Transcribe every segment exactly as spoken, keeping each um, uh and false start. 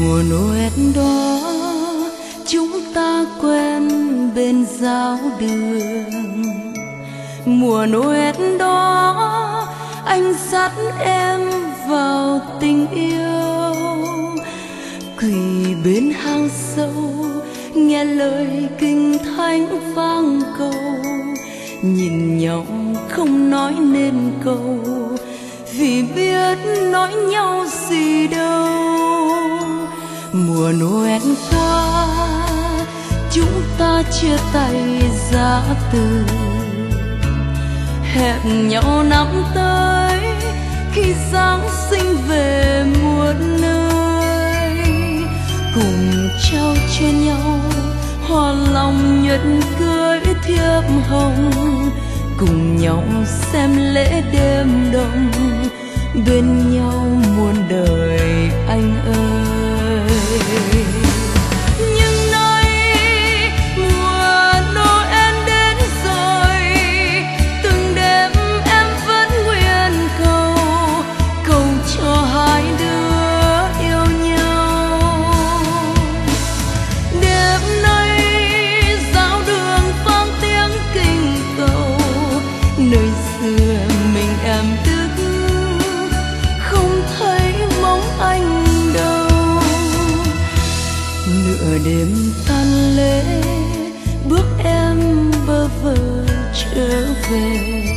Mùa Noel đó chúng ta quen bên giáo đường. Mùa Noel đó anh dắt em vào tình yêu, quỳ bên hang sâu nghe lời kinh thánh vang cầu, nhìn nhau không nói nên câu vì biết nói nhau gì đâu. Mùa Noel qua chúng ta chia tay giã từ, hẹn nhau năm tới khi Giáng sinh về muôn nơi, cùng trao cho nhau hoa lòng nhật cưới thiệp hồng, cùng nhau xem lễ đêm đông bên nhau muôn đời anh ơi. Nhưng nay mùa Noel đến rồi, từng đêm em vẫn nguyện cầu, cầu cho hai đứa yêu nhau. Đêm nay giáo đường vang tiếng kinh cầu, nơi xưa mình em đứng không thấy bóng anh đâu. Nửa đêm tan lễ bước em bơ vơ trở về,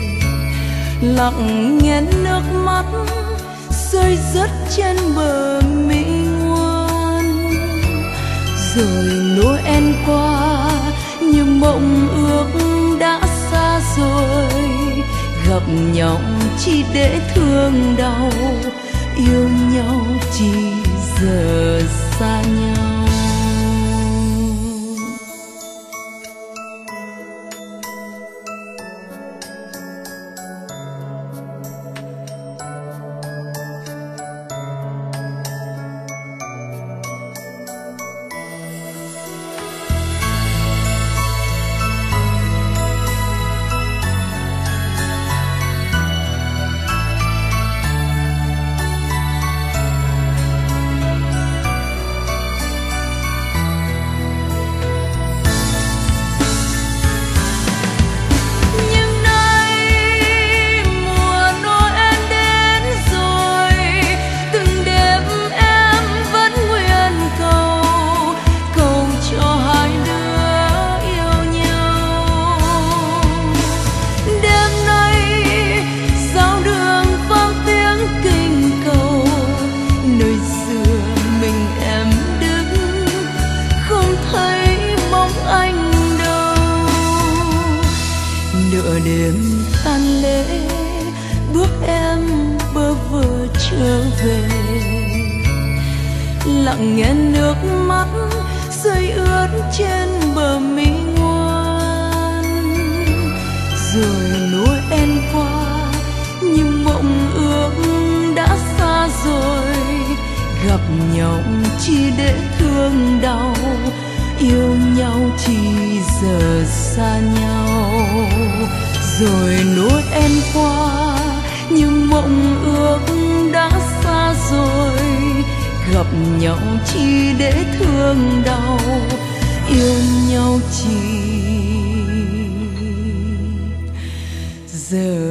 lặng nghe nước mắt rơi rớt trên bờ mi ngoan. Rồi Noel qua như mộng ước đã xa rồi, gặp nhau chỉ để thương đau, yêu nhau chỉ giờ xa nhau. Nửa đêm tan lễ bước em bơ vơ trở về, lặng nghe nước mắt rơi ướt trên bờ mi ngoan. Rồi Noel qua như mộng ước đã xa rồi, gặp nhau chỉ để thương đau, yêu nhau chỉ giờ xa nhau. Rồi Noel qua như mộng ước đã xa rồi, gặp nhau chỉ để thương đau, yêu nhau chỉ giờ